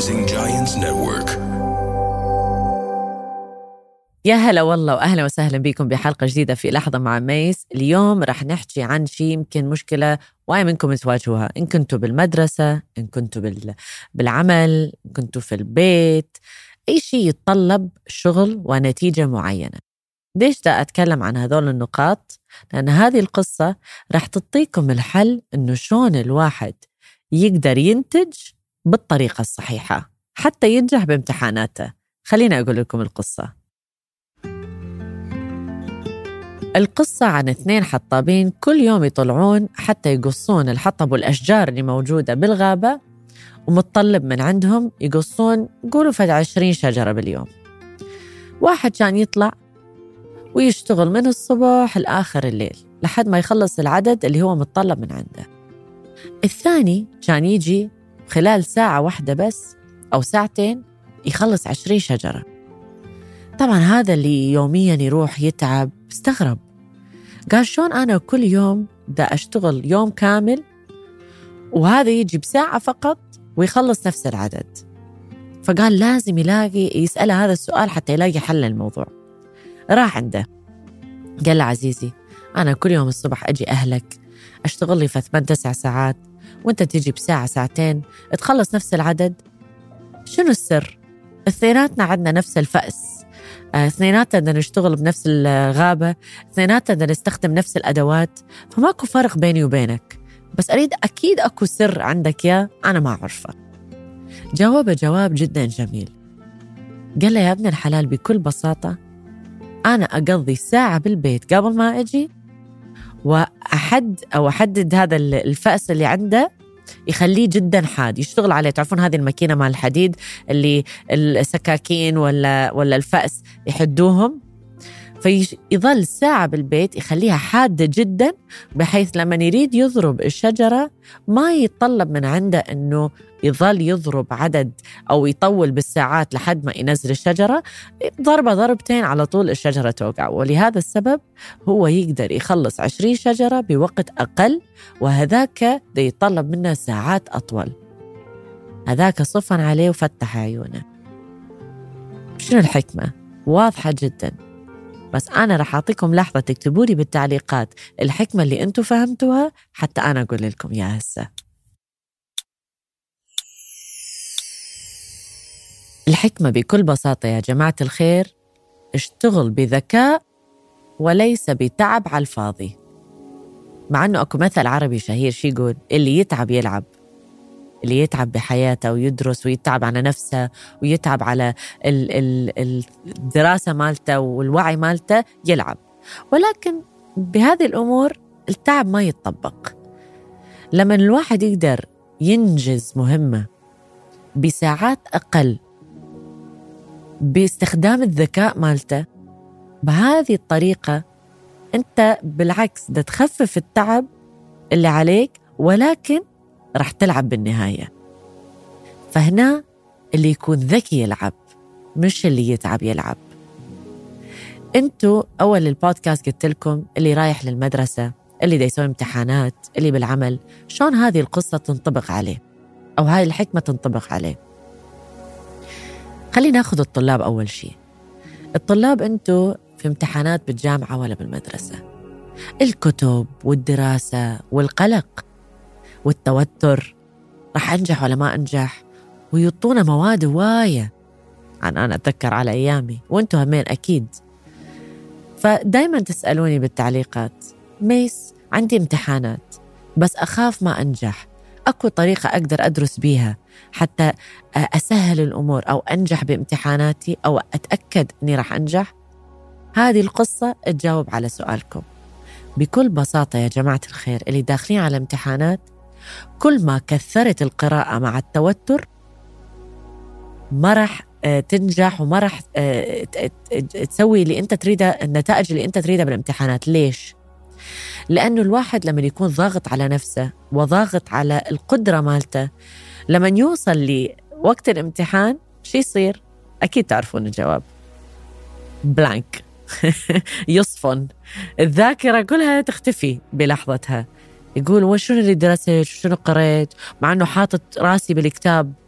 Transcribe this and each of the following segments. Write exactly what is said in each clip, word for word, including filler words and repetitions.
Rising Giants Network. يا هلا والله وأهلا وسهلا بكم بحلقة جديدة في لحظة مع ميس. اليوم رح نحكي عن شيء يمكن مشكلة واي منكم تواجهوها، إن كنتوا بالمدرسة، إن كنتوا بال... بالعمل، إن كنتوا في البيت، أي شيء يتطلب شغل ونتيجة معينة. ليش دا أتكلم عن هذول النقاط؟ لأن هذه القصة رح تعطيكم الحل إنه شون الواحد يقدر ينتج بالطريقة الصحيحة حتى ينجح بامتحاناته. خلينا أقول لكم القصة. القصة عن اثنين حطابين كل يوم يطلعون حتى يقصون الحطب والأشجار اللي موجودة بالغابة، ومتطلب من عندهم يقصون قولوا فد عشرين شجرة باليوم. واحد كان يطلع ويشتغل من الصبح لآخر الليل لحد ما يخلص العدد اللي هو متطلب من عنده. الثاني كان يجي خلال ساعة واحدة بس أو ساعتين يخلص عشرين شجرة. طبعا هذا اللي يوميا يروح يتعب استغرب، قال شون أنا كل يوم دا أشتغل يوم كامل وهذا يجي بساعة فقط ويخلص نفس العدد. فقال لازم يلاقي يسأل هذا السؤال حتى يلاقي حل الموضوع. راح عنده قال له عزيزي، أنا كل يوم الصبح أجي أهلك أشتغل لي في ثمان تسع ساعات وأنت تيجي بساعة ساعتين تخلص نفس العدد. شنو السر؟ اثنيناتنا عندنا نفس الفأس، اثنيناتنا بدنا نشتغل بنفس الغابة، اثنيناتنا بدنا نستخدم نفس الأدوات، فماكو فرق بيني وبينك، بس أريد أكيد أكو سر عندك يا أنا ما أعرفه. جاوب جواب جدا جميل، قال له يا ابن الحلال بكل بساطة أنا أقضي ساعة بالبيت قبل ما أجي وأحد أو أحدد هذا الفأس اللي عنده يخليه جدا حاد يشتغل عليه. تعرفون هذه الماكينة مع الحديد اللي السكاكين ولا ولا الفأس يحدوهم، فيظل ساعة بالبيت يخليها حادة جدا بحيث لما يريد يضرب الشجرة ما يتطلب من عنده أنه يظل يضرب عدد أو يطول بالساعات لحد ما ينزل الشجرة، ضربة ضربتين على طول الشجرة توقع. ولهذا السبب هو يقدر يخلص عشرين شجرة بوقت أقل، وهذاك ده يتطلب منه ساعات أطول. هذاك صفن عليه وفتح عيونه. شنو الحكمة؟ واضحة جدا، بس أنا رح أعطيكم لحظة تكتبوا لي بالتعليقات الحكمة اللي أنتوا فهمتوها حتى أنا أقول لكم يا هسه. الحكمة بكل بساطة يا جماعة الخير، اشتغل بذكاء وليس بتعب على الفاضي. مع أنه أكو مثل عربي شهير شي يقول اللي يتعب يلعب، اللي يتعب بحياته ويدرس ويتعب على نفسه ويتعب على ال ال الدراسة مالته والوعي مالته يلعب. ولكن بهذه الأمور التعب ما يتطبق. لما الواحد يقدر ينجز مهمة بساعات أقل باستخدام الذكاء مالته، بهذه الطريقة أنت بالعكس ده تخفف التعب اللي عليك، ولكن رح تلعب بالنهاية. فهنا اللي يكون ذكي يلعب مش اللي يتعب يلعب. انتوا أول البودكاست قلت لكم اللي رايح للمدرسة، اللي دا يسوي امتحانات، اللي بالعمل، شون هذه القصة تنطبق عليه أو هاي الحكمة تنطبق عليه. خلينا ناخذ الطلاب أول شيء. الطلاب انتوا في امتحانات بالجامعة ولا بالمدرسة، الكتب والدراسة والقلق والتوتر، رح أنجح ولا ما أنجح، ويطونا مواد هواية. عن أنا أتذكر على أيامي وأنتوا همين أكيد. فدايما تسألوني بالتعليقات ميس عندي امتحانات بس أخاف ما أنجح، أكو طريقة أقدر أدرس بيها حتى أسهل الأمور أو أنجح بامتحاناتي أو أتأكد أني رح أنجح؟ هذه القصة تجاوب على سؤالكم بكل بساطة يا جماعة الخير. اللي داخلين على امتحانات كل ما كثرت القراءة مع التوتر ما رح تنجح وما رح تسوي اللي أنت تريده، النتائج اللي أنت تريدها بالامتحانات. ليش؟ لأنه الواحد لما يكون ضاغط على نفسه وضاغط على القدرة مالته، لما يوصل لوقت الامتحان شي يصير؟ أكيد تعرفون الجواب، بلانك يصفن، الذاكرة كلها تختفي بلحظتها. يقول وشنو اللي درست، شنو قريت، مع أنه حاطط راسي بالكتاب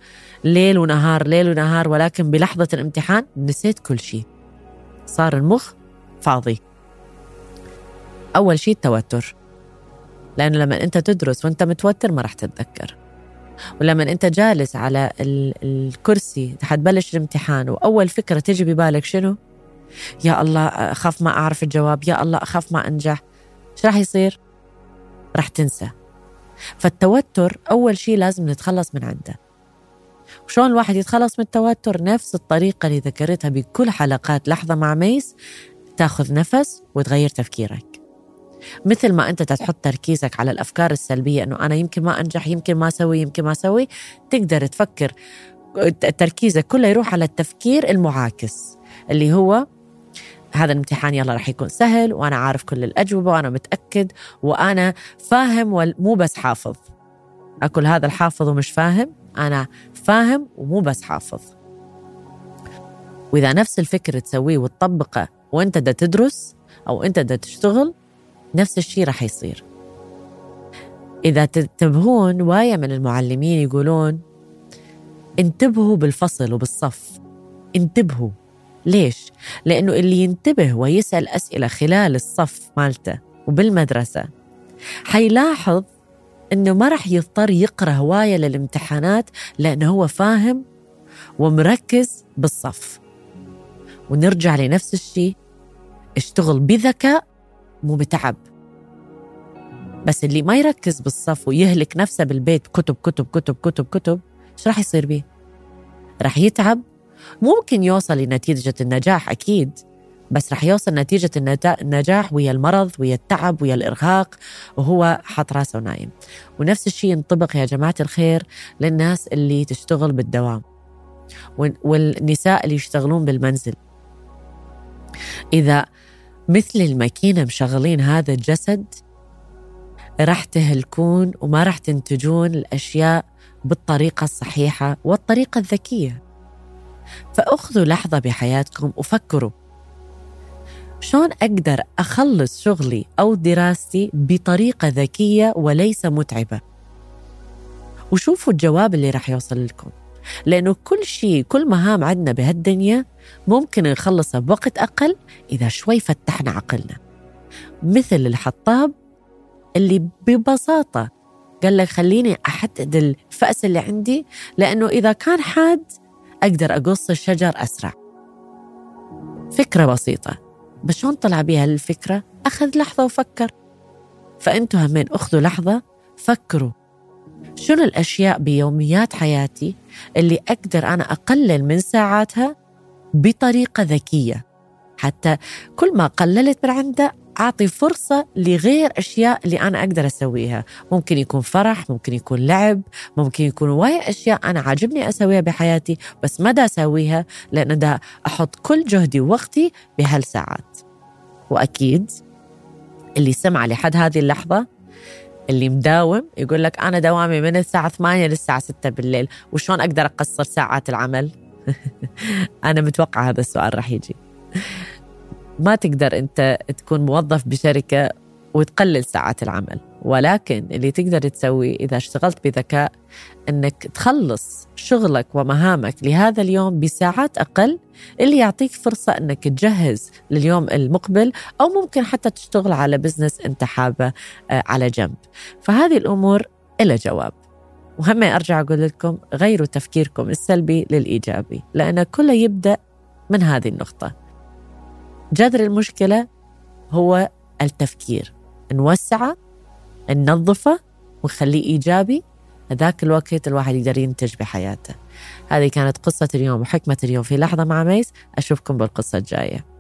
ليل ونهار ليل ونهار، ولكن بلحظة الامتحان نسيت كل شيء، صار المخ فاضي. أول شيء التوتر، لأنه لما أنت تدرس وأنت متوتر ما رح تتذكر. ولما أنت جالس على الكرسي حتبلش الامتحان وأول فكرة تجي ببالك شنو؟ يا الله أخاف ما أعرف الجواب، يا الله أخاف ما أنجح، شو رح يصير؟ رح تنسى. فالتوتر أول شيء لازم نتخلص من عنده. وشون الواحد يتخلص من التوتر؟ نفس الطريقة اللي ذكرتها بكل حلقات لحظة مع ميس، تاخذ نفس وتغير تفكيرك. مثل ما أنت تحط تركيزك على الأفكار السلبية أنه أنا يمكن ما أنجح، يمكن ما أسوي، يمكن ما أسوي، تقدر تفكر تركيزك كله يروح على التفكير المعاكس اللي هو هذا الامتحان يلا رح يكون سهل، وأنا عارف كل الأجوبة، وأنا متأكد، وأنا فاهم ومو بس حافظ. أكل هذا الحافظ ومش فاهم، أنا فاهم ومو بس حافظ. وإذا نفس الفكر تسويه وتطبقه وأنت دا تدرس أو أنت دا تشتغل، نفس الشيء رح يصير. إذا تنتبهون، وايا من المعلمين يقولون انتبهوا بالفصل وبالصف. انتبهوا. ليش؟ لأنه اللي ينتبه ويسأل أسئلة خلال الصف مالته وبالمدرسة حيلاحظ أنه ما رح يضطر يقرأ هواية للامتحانات، لأنه هو فاهم ومركز بالصف. ونرجع لنفس الشيء، اشتغل بذكاء مو بتعب. بس اللي ما يركز بالصف ويهلك نفسه بالبيت كتب كتب كتب كتب كتب، ايش راح يصير بيه؟ راح يتعب. ممكن يوصل لنتيجة النجاح أكيد، بس راح يوصل نتيجة النجاح ويا المرض ويا التعب ويا الإرهاق، وهو حط راسه نايم. ونفس الشيء ينطبق يا جماعة الخير للناس اللي تشتغل بالدوام والنساء اللي يشتغلون بالمنزل. إذا مثل الماكينة مشغلين هذا الجسد، راح تهلكون وما راح تنتجون الأشياء بالطريقة الصحيحة والطريقة الذكية. فأخذوا لحظة بحياتكم وفكروا شلون أقدر أخلص شغلي أو دراستي بطريقة ذكية وليس متعبة، وشوفوا الجواب اللي راح يوصل لكم. لأنه كل شيء، كل مهام عندنا بهالدنيا ممكن نخلصها بوقت أقل إذا شوي فتحنا عقلنا. مثل الحطاب اللي ببساطة قال لك خليني أحدد الفأس اللي عندي، لأنه إذا كان حاد أقدر أقص الشجر أسرع. فكرة بسيطة، بس شون طلع بيها الفكرة؟ أخذ لحظة وفكر. فأنتوا همين أخذوا لحظة، فكروا شنو الأشياء بيوميات حياتي اللي أقدر أنا أقلل من ساعاتها بطريقة ذكية، حتى كل ما قللت من عنده أعطي فرصة لغير أشياء اللي أنا أقدر أسويها. ممكن يكون فرح، ممكن يكون لعب، ممكن يكون وايا أشياء أنا عاجبني أسويها بحياتي، بس ما دا أسويها لأن دا أحط كل جهدي ووقتي بهالساعات. وأكيد اللي سمع لحد هذه اللحظة، اللي مداوم يقول لك أنا دوامي من الساعة ثمانية للساعة ستة بالليل، وشون أقدر أقصر ساعات العمل؟ أنا متوقع هذا السؤال رح يجي. ما تقدر أنت تكون موظف بشركة وتقلل ساعات العمل، ولكن اللي تقدر تسوي إذا اشتغلت بذكاء أنك تخلص شغلك ومهامك لهذا اليوم بساعات أقل، اللي يعطيك فرصة أنك تجهز لليوم المقبل، أو ممكن حتى تشتغل على بزنس أنت حابة على جنب. فهذه الأمور إلى جواب. وهم أرجع أقول لكم غيروا تفكيركم السلبي للإيجابي، لأن كله يبدأ من هذه النقطة. جذر المشكلة هو التفكير، نوسعه، ننظفه ونخليه إيجابي. هذاك الوقت الواحد يقدر ينتج بحياته. هذه كانت قصة اليوم وحكمة اليوم في لحظة مع ميس. أشوفكم بالقصة الجاية.